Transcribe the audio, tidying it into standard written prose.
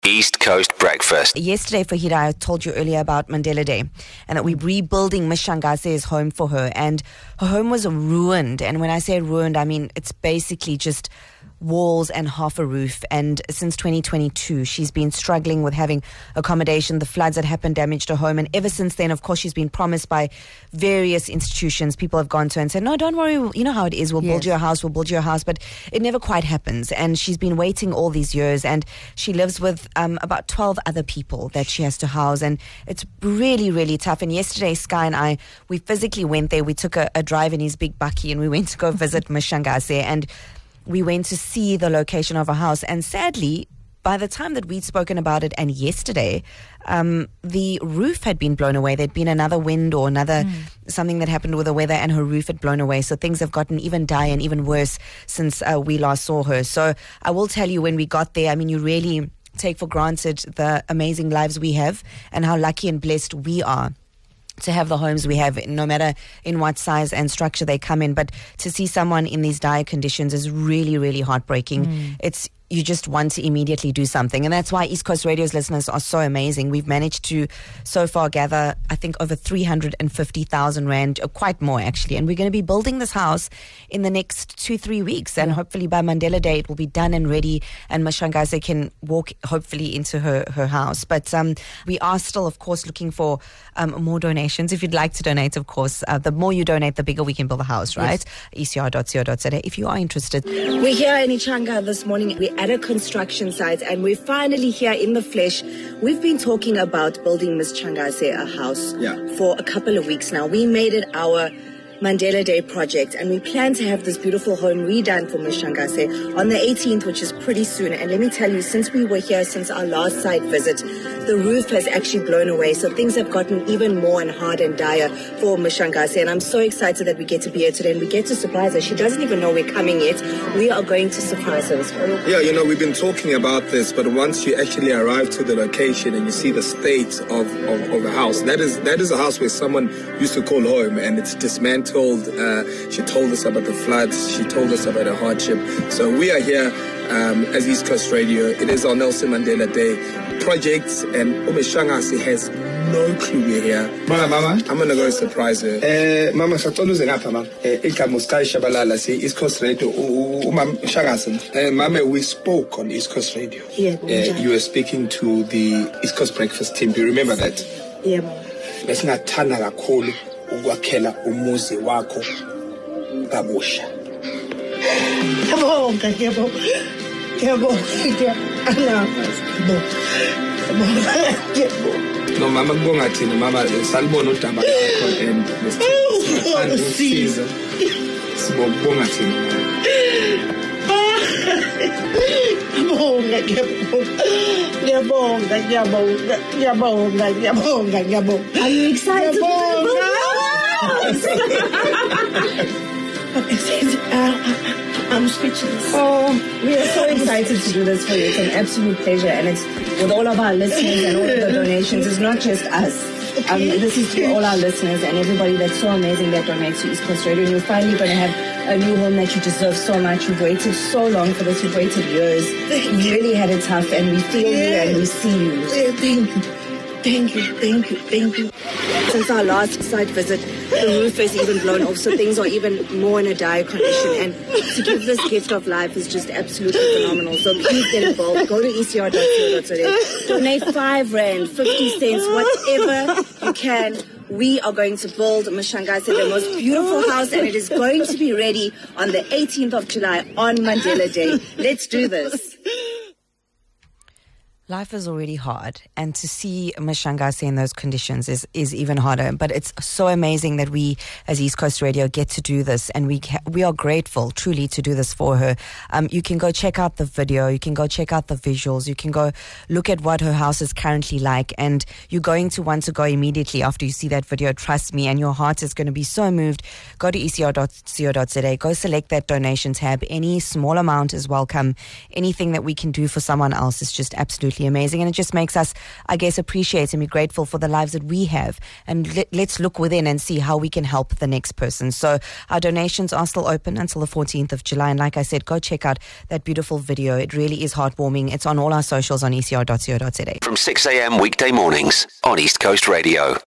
East Coast Breakfast. Yesterday, Fahida, I told you earlier about Mandela Day and that we're rebuilding Ms. Shangase's home for her. And her home was ruined. And when I say ruined, I mean it's basically just walls and half a roof. And since 2022, she's been struggling with having accommodation. The floods that happened damaged her home. And ever since then, of course, she's been promised by various institutions. People have gone to her and said, no, don't worry. You know how it is. We'll build you a house. We'll build you a house. But it never quite happens. And she's been waiting all these years. And she lives with about 12 other people that she has to house. And it's really, really tough. And yesterday, Sky and I, we physically went there. We took a drive in his big bakkie and we went to go visit Ms. Shangase. And we went to see the location of her house. And sadly, by the time that we'd spoken about it and yesterday, the roof had been blown away. There'd been another wind or something that happened with the weather and her roof had blown away. So things have gotten even dire and even worse since we last saw her. So I will tell you, when we got there, I mean, you really take for granted the amazing lives we have and how lucky and blessed we are to have the homes we have, no matter in what size and structure they come in. But to see someone in these dire conditions is really, really heartbreaking. You just want to immediately do something. And that's why East Coast Radio's listeners are so amazing. We've managed to, so far, gather, I think, over 350,000 Rand, quite more actually. And we're going to be building this house in the next 2-3 weeks. And hopefully by Mandela Day, it will be done and ready. And Ms. Shangase can walk, hopefully, into her house. But we are still, of course, looking for more donations. If you'd like to donate, of course, the more you donate, the bigger we can build a house, right? Yes. ECR.co.za. If you are interested. We're here in Ichanga this morning. We're at a construction site and we're finally here in the flesh. We've been talking about building Ms. Shangase a house for a couple of weeks now. We made it our Mandela Day project and we plan to have this beautiful home redone for Ms. Shangase on the 18th, which is pretty soon. And let me tell you, since we were here, since our last site visit, the roof has actually blown away. So things have gotten even more and hard and dire for Ms. Shangase. And I'm so excited that we get to be here today and we get to surprise her. She doesn't even know we're coming yet. We are going to surprise her. Yeah, you know, we've been talking about this, but once you actually arrive to the location and you see the state of the house, that is a house where someone used to call home and it's dismantled. She told us about the floods. She told us about her hardship. So we are here as East Coast Radio. It is our Nelson Mandela Day project, and Ms. Shangase has no clue we're here. Mama, I'm gonna go surprise her. Mama, Mama, East Coast Radio. Mama, we spoke on East Coast Radio. You were speaking to the East Coast Breakfast team. Do you remember that? Yeah. Ukwakhela umuzi wakho kabusha. No, mama kubonga thina, mama salibona udaba lakho and sibonga thina. Are you excited? I'm speechless. We are so excited to do this for you. It's an absolute pleasure, and it's with all of our listeners and all of the donations. It's not just us. This is to all our listeners and everybody that's so amazing that donates to East Coast Radio. And you're finally going to have a new home that you deserve so much. You've waited so long for this. You've waited years. You really had it tough, and we feel you and we see you. Thank you. Since our last site visit, the roof has even blown off, so things are even more in a dire condition. And to give this gift of life is just absolutely phenomenal. So please get involved. Go to ECR.co.za. Donate 5 Rand, 50 cents, whatever you can. We are going to build Ms. Shangase the most beautiful house, and it is going to be ready on the 18th of July on Mandela Day. Let's do this. Life is already hard, and to see Ms. Shangase in those conditions is even harder. But it's so amazing that we, as East Coast Radio, get to do this, and we are grateful, truly, to do this for her. You can go check out the video, you can go check out the visuals, you can go look at what her house is currently like, and you're going to want to go immediately after you see that video, trust me, and your heart is going to be so moved. Go to ecr.co.za, go select that donation tab. Any small amount is welcome. Anything that we can do for someone else is just absolutely absolutely amazing. And it just makes us, I guess, appreciate and be grateful for the lives that we have. And let's look within and see how we can help the next person. So our donations are still open until the 14th of July. And like I said, go check out that beautiful video. It really is heartwarming. It's on all our socials on ecr.co.za. From 6 a.m. weekday mornings on East Coast Radio.